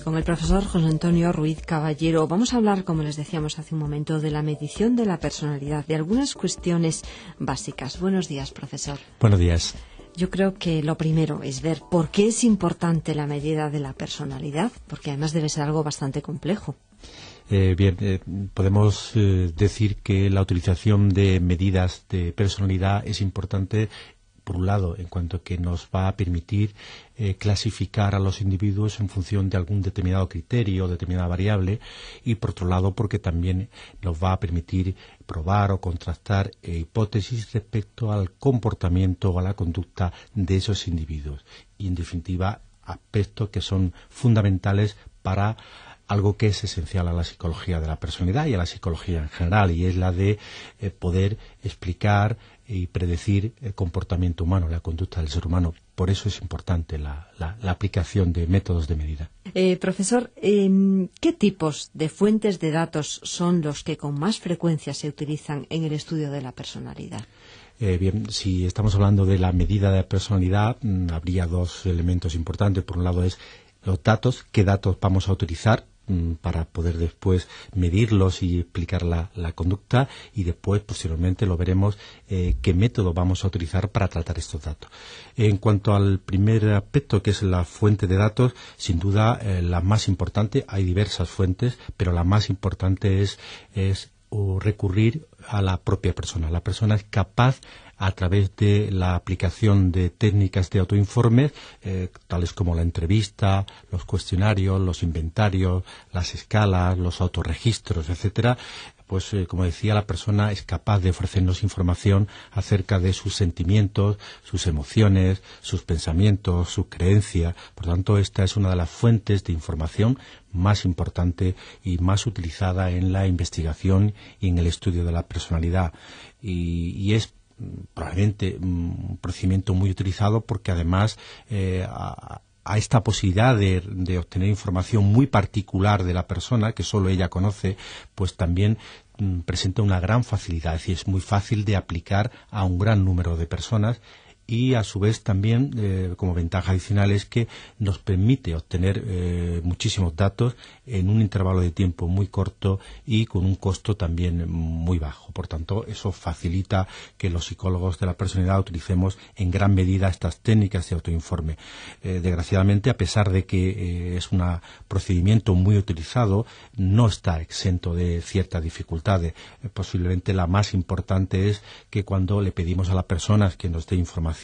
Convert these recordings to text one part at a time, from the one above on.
Con el profesor José Antonio Ruiz Caballero vamos a hablar, como les decíamos hace un momento, de la medición de la personalidad, de algunas cuestiones básicas. Buenos días, profesor. Buenos días. Yo creo que lo primero es ver por qué es importante la medida de la personalidad, porque además debe ser algo bastante complejo. Podemos decir que la utilización de medidas de personalidad es importante, por un lado, en cuanto que nos va a permitir clasificar a los individuos en función de algún determinado criterio, determinada variable, y por otro lado, porque también nos va a permitir probar o contrastar hipótesis respecto al comportamiento o a la conducta de esos individuos. Y, en definitiva, aspectos que son fundamentales para algo que es esencial a la psicología de la personalidad y a la psicología en general, y es la de poder explicar y predecir el comportamiento humano, la conducta del ser humano. Por eso es importante la aplicación de métodos de medida. Profesor, ¿qué tipos de fuentes de datos son los que con más frecuencia se utilizan en el estudio de la personalidad? Si estamos hablando de la medida de la personalidad, habría dos elementos importantes. Por un lado es los datos, qué datos vamos a utilizar para poder después medirlos y explicar la conducta, y después, posteriormente, lo veremos, qué método vamos a utilizar para tratar estos datos. En cuanto al primer aspecto, que es la fuente de datos, sin duda la más importante, hay diversas fuentes, pero la más importante es recurrir a la propia persona. La persona es capaz, a través de la aplicación de técnicas de autoinforme, tales como la entrevista, los cuestionarios, los inventarios, las escalas, los autorregistros, etcétera, pues como decía, la persona es capaz de ofrecernos información acerca de sus sentimientos, sus emociones, sus pensamientos, sus creencias. Por tanto, esta es una de las fuentes de información más importante y más utilizada en la investigación y en el estudio de la personalidad. Y es probablemente un procedimiento muy utilizado porque además a esta posibilidad de obtener información muy particular de la persona, que solo ella conoce, pues también presenta una gran facilidad. Es decir, es muy fácil de aplicar a un gran número de personas, y a su vez también, como ventaja adicional, es que nos permite obtener muchísimos datos en un intervalo de tiempo muy corto y con un costo también muy bajo. Por tanto, eso facilita que los psicólogos de la personalidad utilicemos en gran medida estas técnicas de autoinforme. Desgraciadamente, a pesar de que es un procedimiento muy utilizado, no está exento de ciertas dificultades. Posiblemente la más importante es que cuando le pedimos a las personas que nos dé información,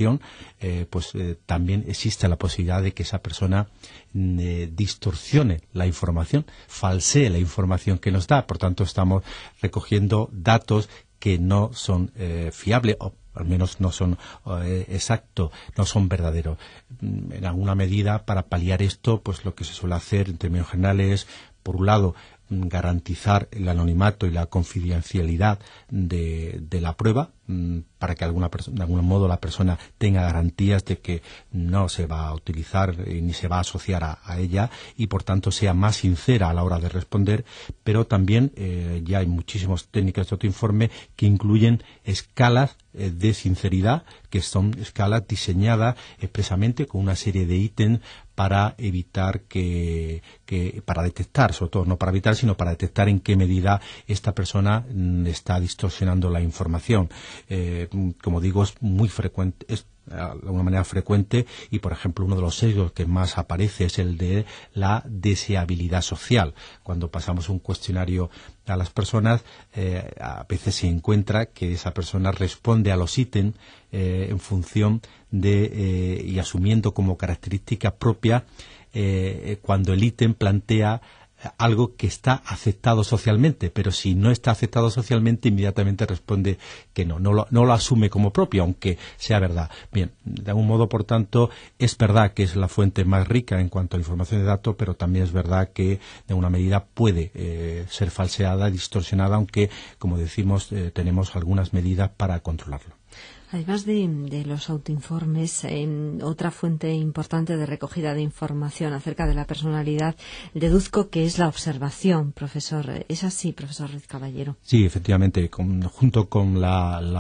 también existe la posibilidad de que esa persona distorsione la información, falsee la información que nos da. Por tanto, estamos recogiendo datos que no son fiables, o al menos no son exactos, no son verdaderos. En alguna medida, para paliar esto, pues lo que se suele hacer en términos generales es, por un lado, garantizar el anonimato y la confidencialidad de la prueba, para que de algún modo la persona tenga garantías de que no se va a utilizar ni se va a asociar a ella, y por tanto sea más sincera a la hora de responder. Pero también ya hay muchísimas técnicas de autoinforme que incluyen escalas de sinceridad, que son escalas diseñadas expresamente con una serie de ítems para evitar para detectar, sobre todo no para evitar, sino para detectar en qué medida esta persona está distorsionando la información. Como digo, es muy frecuente, es de alguna manera frecuente, y por ejemplo uno de los sesgos que más aparece es el de la deseabilidad social. Cuando pasamos un cuestionario a las personas, a veces se encuentra que esa persona responde a los ítems en función de y asumiendo como característica propia cuando el ítem plantea algo que está aceptado socialmente, pero si no está aceptado socialmente, inmediatamente responde que no lo asume como propio, aunque sea verdad. Bien, de algún modo, por tanto, es verdad que es la fuente más rica en cuanto a información de datos, pero también es verdad que de alguna medida puede ser falseada, distorsionada, aunque, como decimos, tenemos algunas medidas para controlarlo. Además de los autoinformes, otra fuente importante de recogida de información acerca de la personalidad, deduzco que es la observación, profesor. ¿Es así, profesor Ruiz Caballero? Sí, efectivamente. Junto con la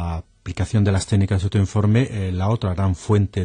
aplicación de las técnicas de autoinforme, la otra gran fuente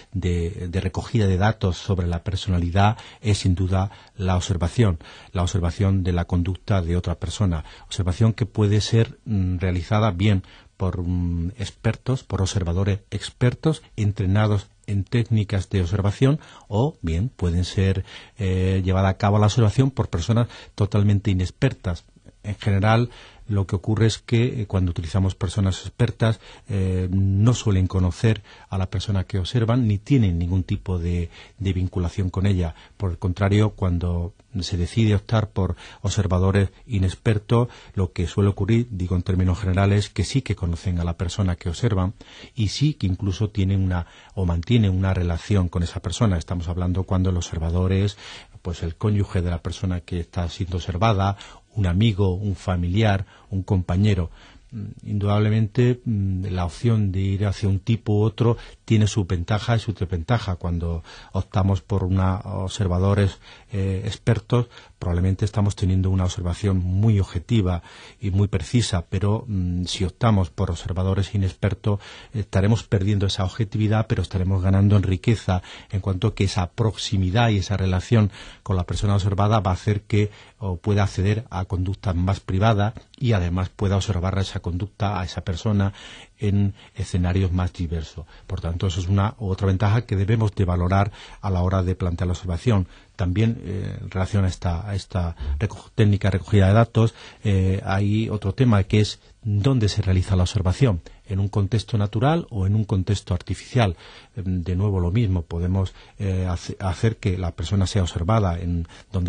de recogida de datos sobre la personalidad es sin duda la observación de la conducta de otra persona, observación que puede ser realizada bien por expertos, por observadores expertos entrenados en técnicas de observación, o bien pueden ser llevada a cabo la observación por personas totalmente inexpertas. En general, lo que ocurre es que cuando utilizamos personas expertas no suelen conocer a la persona que observan ni tienen ningún tipo de vinculación con ella. Por el contrario, cuando se decide optar por observadores inexpertos, lo que suele ocurrir, digo en términos generales, que sí que conocen a la persona que observan y sí que incluso tienen mantienen una relación con esa persona. Estamos hablando cuando el observador es pues el cónyuge de la persona que está siendo observada, un amigo, un familiar, un compañero. Indudablemente la opción de ir hacia un tipo u otro tiene su ventaja y su desventaja. Cuando optamos por observadores expertos, probablemente estamos teniendo una observación muy objetiva y muy precisa, pero si optamos por observadores inexpertos estaremos perdiendo esa objetividad, pero estaremos ganando en riqueza, en cuanto que esa proximidad y esa relación con la persona observada va a hacer que pueda acceder a conductas más privadas y además pueda observar esa conducta, a esa persona, en escenarios más diversos. Por tanto, eso es una u otra ventaja que debemos de valorar a la hora de plantear la observación. También en relación a esta técnica de recogida de datos, hay otro tema que es dónde se realiza la observación, en un contexto natural o en un contexto artificial. De nuevo lo mismo, podemos hacer que la persona sea observada en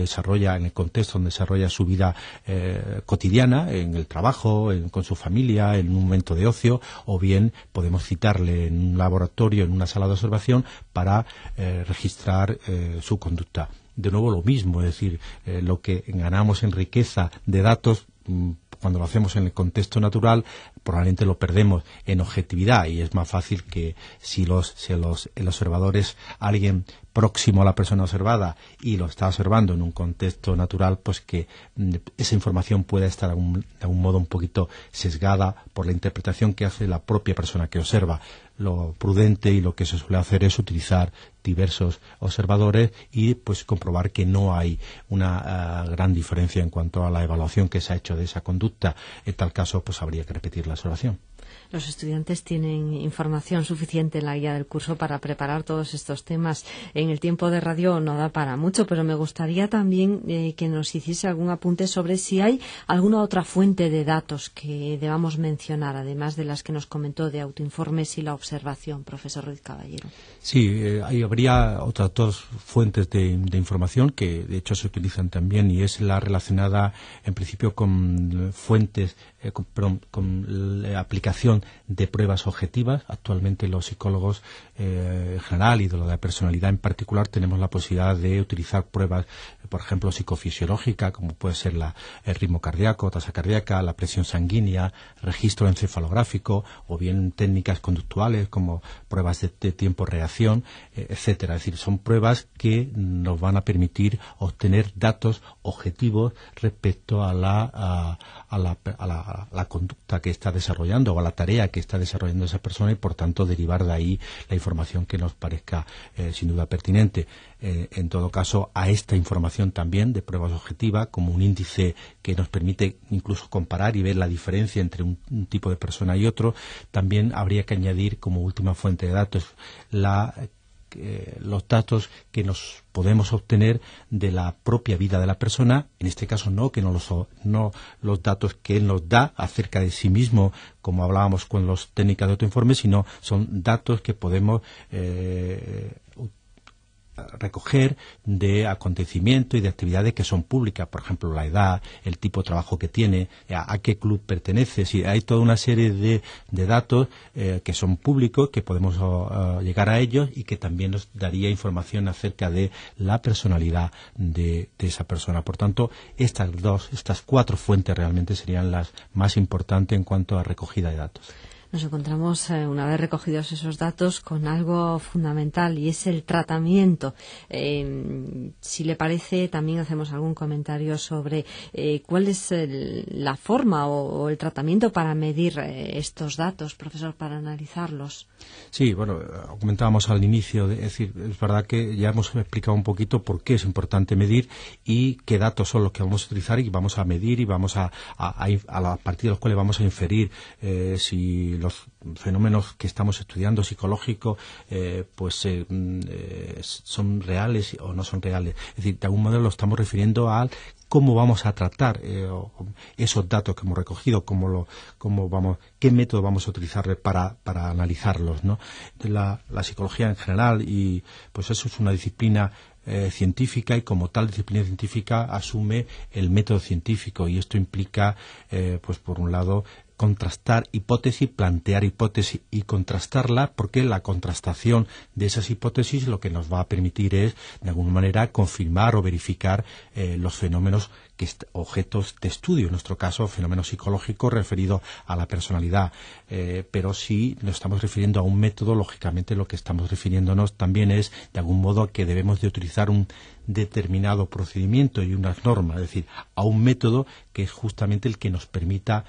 el contexto donde desarrolla su vida cotidiana, en el trabajo, con su familia, en un momento de ocio, o bien podemos citarle en un laboratorio, en una sala de observación, para registrar su conducta. De nuevo lo mismo, es decir, lo que ganamos en riqueza de datos cuando lo hacemos en el contexto natural, probablemente lo perdemos en objetividad, y es más fácil que si el observador es alguien próximo a la persona observada y lo está observando en un contexto natural, pues que esa información pueda estar de algún modo un poquito sesgada por la interpretación que hace la propia persona que observa. Lo prudente y lo que se suele hacer es utilizar diversos observadores y pues comprobar que no hay una gran diferencia en cuanto a la evaluación que se ha hecho de esa conducta. En tal caso, pues habría que repetir la observación. Los estudiantes tienen información suficiente en la guía del curso para preparar todos estos temas. En el tiempo de radio no da para mucho, pero me gustaría también que nos hiciese algún apunte sobre si hay alguna otra fuente de datos que debamos mencionar, además de las que nos comentó de autoinformes y la observación, profesor Ruiz Caballero. Sí, habría otras dos fuentes de información que de hecho se utilizan también, y es la relacionada en principio con fuentes, con la aplicación de pruebas objetivas. Actualmente los psicólogos en general y de la personalidad en particular tenemos la posibilidad de utilizar pruebas, por ejemplo, psicofisiológicas, como puede ser el ritmo cardíaco, tasa cardíaca, la presión sanguínea, registro encefalográfico, o bien técnicas conductuales como pruebas de tiempo-reacción, etcétera. Es decir, son pruebas que nos van a permitir obtener datos objetivos respecto a la conducta que está desarrollando o a la tarea que está desarrollando esa persona, y por tanto derivar de ahí la información que nos parezca sin duda pertinente. En todo caso, a esta información también de pruebas objetivas, como un índice que nos permite incluso comparar y ver la diferencia entre un tipo de persona y otro, también habría que añadir como última fuente de datos los datos que nos podemos obtener de la propia vida de la persona, en este caso no los datos que él nos da acerca de sí mismo, como hablábamos con las técnicas de autoinforme, sino son datos que podemos recoger de acontecimientos y de actividades que son públicas, por ejemplo, la edad, el tipo de trabajo que tiene, a qué club pertenece. Sí, hay toda una serie de datos que son públicos, que podemos llegar a ellos, y que también nos daría información acerca de la personalidad de esa persona. Por tanto, estas cuatro fuentes realmente serían las más importantes en cuanto a recogida de datos. Nos encontramos, una vez recogidos esos datos, con algo fundamental y es el tratamiento. Si le parece, también hacemos algún comentario sobre cuál es la forma o el tratamiento para medir estos datos, profesor, para analizarlos. Sí, bueno, comentábamos al inicio, es decir, es verdad que ya hemos explicado un poquito por qué es importante medir y qué datos son los que vamos a utilizar y vamos a medir y vamos a partir de los cuales vamos a inferir si los fenómenos que estamos estudiando psicológicos son reales o no son reales. Es decir, de algún modo lo estamos refiriendo a cómo vamos a tratar esos datos que hemos recogido, qué método vamos a utilizar para analizarlos, ¿no? La psicología en general, y pues eso es una disciplina científica, y como tal disciplina científica asume el método científico, y esto implica, pues por un lado, contrastar hipótesis, plantear hipótesis y contrastarla, porque la contrastación de esas hipótesis lo que nos va a permitir es, de alguna manera, confirmar o verificar los fenómenos objetos de estudio, en nuestro caso fenómenos psicológicos referidos a la personalidad, pero si nos estamos refiriendo a un método, lógicamente lo que estamos refiriéndonos también es de algún modo a que debemos de utilizar un determinado procedimiento y unas normas, es decir, a un método que es justamente el que nos permita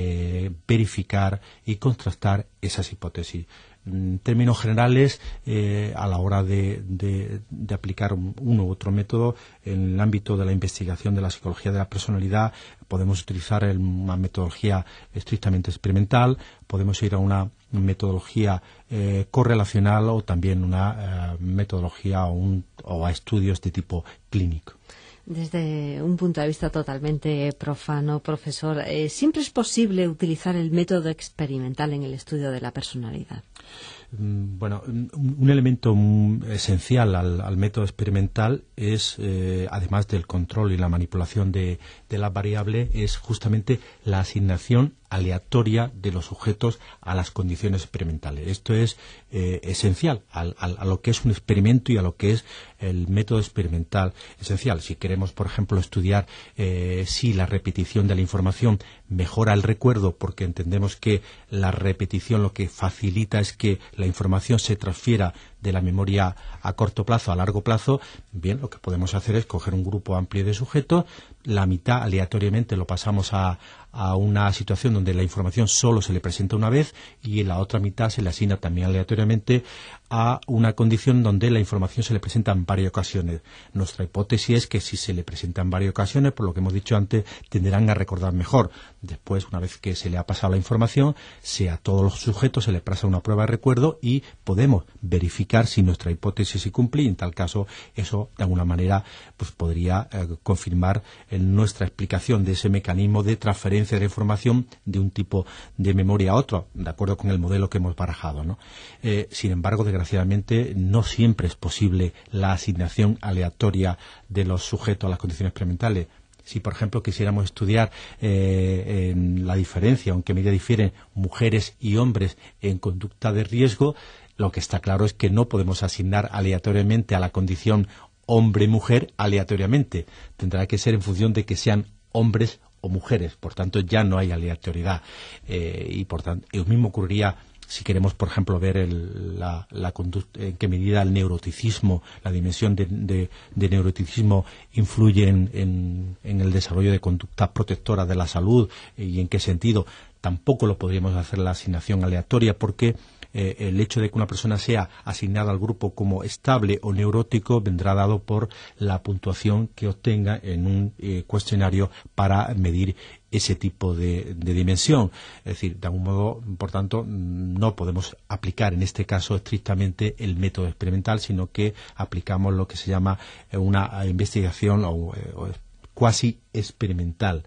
verificar y contrastar esas hipótesis. En términos generales, a la hora de aplicar uno u otro método en el ámbito de la investigación de la psicología de la personalidad, podemos utilizar una metodología estrictamente experimental, podemos ir a una metodología correlacional o también una metodología o a estudios de tipo clínico. Desde un punto de vista totalmente profano, profesor, ¿siempre es posible utilizar el método experimental en el estudio de la personalidad? Bueno, un elemento esencial al método experimental es, además del control y la manipulación de las variables, es justamente la asignación aleatoria de los sujetos a las condiciones experimentales. Esto es esencial a lo que es un experimento y a lo que es el método experimental esencial. Si queremos, por ejemplo, estudiar si la repetición de la información mejora el recuerdo, porque entendemos que la repetición lo que facilita es que la información se transfiera de la memoria a corto plazo a largo plazo, bien, lo que podemos hacer es coger un grupo amplio de sujetos, la mitad aleatoriamente lo pasamos a una situación donde la información solo se le presenta una vez, y en la otra mitad se le asigna también aleatoriamente a una condición donde la información se le presenta en varias ocasiones. Nuestra hipótesis es que si se le presenta en varias ocasiones, por lo que hemos dicho antes, tenderán a recordar mejor. Después, una vez que se le ha pasado la información, a todos los sujetos se le pasa una prueba de recuerdo y podemos verificar si nuestra hipótesis se cumple, y en tal caso eso de alguna manera pues podría confirmar nuestra explicación de ese mecanismo de transferencia de la información de un tipo de memoria a otro, de acuerdo con el modelo que hemos barajado, ¿no? Sin embargo, desgraciadamente, no siempre es posible la asignación aleatoria de los sujetos a las condiciones experimentales. Si, por ejemplo, quisiéramos estudiar la diferencia, aunque medida difieren mujeres y hombres en conducta de riesgo, lo que está claro es que no podemos asignar aleatoriamente a la condición hombre-mujer aleatoriamente. Tendrá que ser en función de que sean hombres o mujeres. Por tanto, ya no hay aleatoriedad. Y por tanto, lo mismo ocurriría si queremos, por ejemplo, ver la conducta, en qué medida el neuroticismo, la dimensión de neuroticismo influye en el desarrollo de conductas protectoras de la salud, y en qué sentido. Tampoco lo podríamos hacer la asignación aleatoria, porque el hecho de que una persona sea asignada al grupo como estable o neurótico vendrá dado por la puntuación que obtenga en un cuestionario para medir ese tipo de dimensión. Es decir, de algún modo, por tanto, no podemos aplicar en este caso estrictamente el método experimental, sino que aplicamos lo que se llama una investigación cuasi experimental,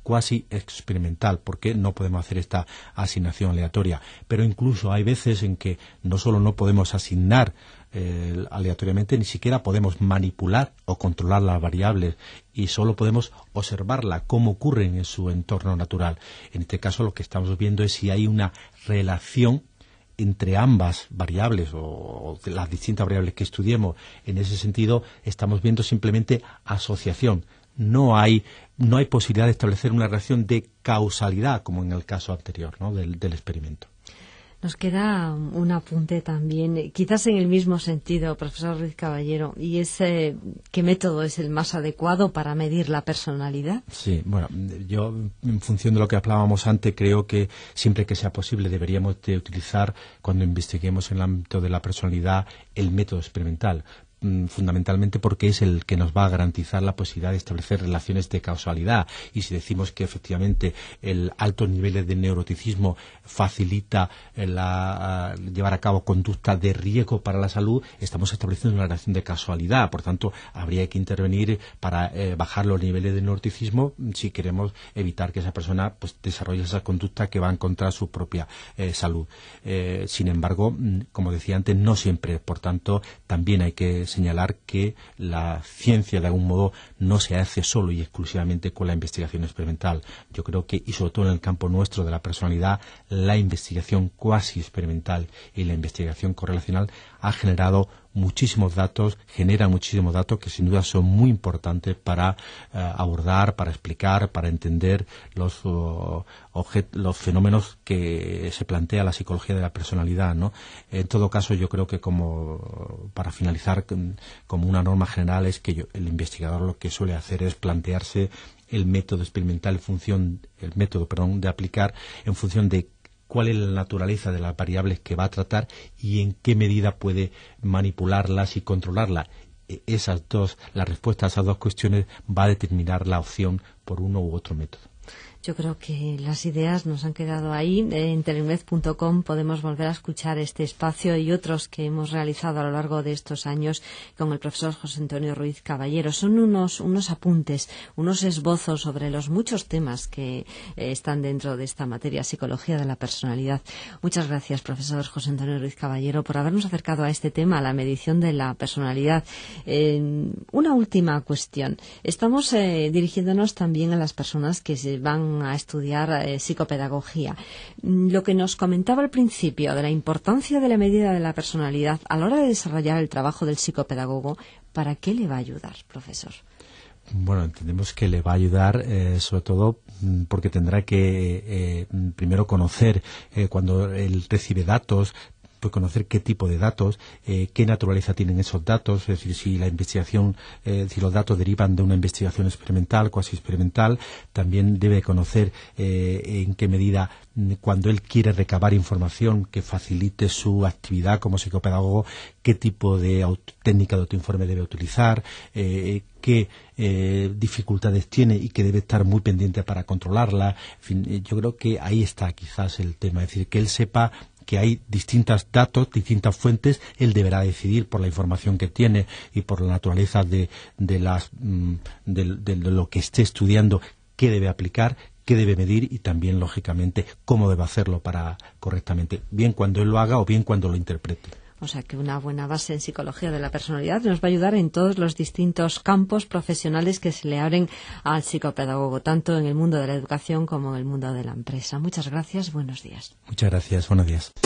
porque no podemos hacer esta asignación aleatoria. Pero incluso hay veces en que no solo no podemos asignar aleatoriamente, ni siquiera podemos manipular o controlar las variables, y solo podemos observarla cómo ocurren en su entorno natural. En este caso, lo que estamos viendo es si hay una relación entre ambas variables o de las distintas variables que estudiemos. En ese sentido, estamos viendo simplemente asociación. No hay posibilidad de establecer una relación de causalidad, como en el caso anterior, ¿no?, del experimento. Nos queda un apunte también, quizás en el mismo sentido, profesor Ruiz Caballero, y es ¿qué método es el más adecuado para medir la personalidad? Sí, bueno, yo en función de lo que hablábamos antes, creo que siempre que sea posible deberíamos de utilizar, cuando investiguemos en el ámbito de la personalidad, el método experimental, fundamentalmente porque es el que nos va a garantizar la posibilidad de establecer relaciones de causalidad. Y si decimos que efectivamente el altos niveles de neuroticismo facilita llevar a cabo conducta de riesgo para la salud, estamos estableciendo una relación de causalidad. Por tanto, habría que intervenir para bajar los niveles de neuroticismo si queremos evitar que esa persona pues desarrolle esa conducta que va en contra de su propia salud. Sin embargo, como decía antes, no siempre. Por tanto, también hay que señalar que la ciencia, de algún modo, no se hace solo y exclusivamente con la investigación experimental. Yo creo que, y sobre todo en el campo nuestro de la personalidad, la investigación cuasi experimental y la investigación correlacional ha generado muchísimos datos, genera muchísimos datos que sin duda son muy importantes para abordar, para explicar, para entender los fenómenos que se plantea la psicología de la personalidad, ¿no? En todo caso, yo creo que para finalizar, como una norma general, es que el investigador lo que suele hacer es plantearse el método experimental de aplicar en función de cuál es la naturaleza de las variables que va a tratar y en qué medida puede manipularlas y controlarlas. La respuesta a esas dos cuestiones va a determinar la opción por uno u otro método. Yo creo que las ideas nos han quedado ahí. En telemed.com podemos volver a escuchar este espacio y otros que hemos realizado a lo largo de estos años con el profesor José Antonio Ruiz Caballero. Son unos apuntes, unos esbozos sobre los muchos temas que están dentro de esta materia, psicología de la personalidad. Muchas gracias, profesor José Antonio Ruiz Caballero, por habernos acercado a este tema, a la medición de la personalidad. Una última cuestión. Estamos dirigiéndonos también a las personas que se van a estudiar psicopedagogía. Lo que nos comentaba al principio de la importancia de la medida de la personalidad a la hora de desarrollar el trabajo del psicopedagogo, ¿para qué le va a ayudar, profesor? Bueno, entendemos que le va a ayudar sobre todo porque tendrá que primero conocer cuando él recibe datos, pues conocer qué tipo de datos, qué naturaleza tienen esos datos, es decir, si la investigación, si los datos derivan de una investigación experimental, cuasi experimental. También debe conocer en qué medida, cuando él quiere recabar información que facilite su actividad como psicopedagogo, qué tipo de técnica de autoinforme debe utilizar, qué dificultades tiene y que debe estar muy pendiente para controlarla. En fin, yo creo que ahí está quizás el tema, es decir, que él sepa que hay distintos datos, distintas fuentes. Él deberá decidir por la información que tiene y por la naturaleza de lo que esté estudiando, qué debe aplicar, qué debe medir y también, lógicamente, cómo debe hacerlo para correctamente, bien cuando él lo haga o bien cuando lo interprete. O sea que una buena base en psicología de la personalidad nos va a ayudar en todos los distintos campos profesionales que se le abren al psicopedagogo, tanto en el mundo de la educación como en el mundo de la empresa. Muchas gracias, buenos días. Muchas gracias, buenos días.